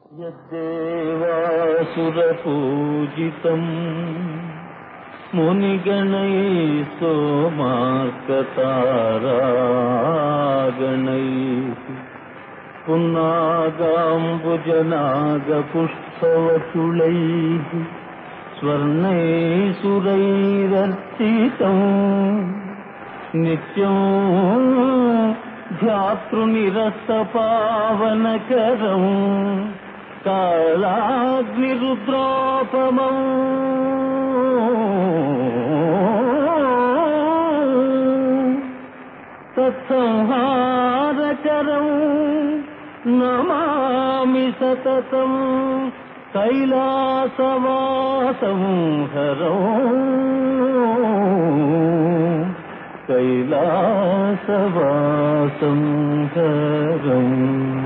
యద్దేవాసురపూజితం మునిగణై సోమార్కతారాగణై పున్నాగాంబుజనాగపుష్పవతులై స్వర్ణైసురైరర్చితం నిత్యం ధ్యాతృనిరసపావనకరం కాళాగ్నిరుద్రోపమం తత్సంహారకరం నమామి సతతం కైలాసవాసం హరం కైలాసవాసం హరం.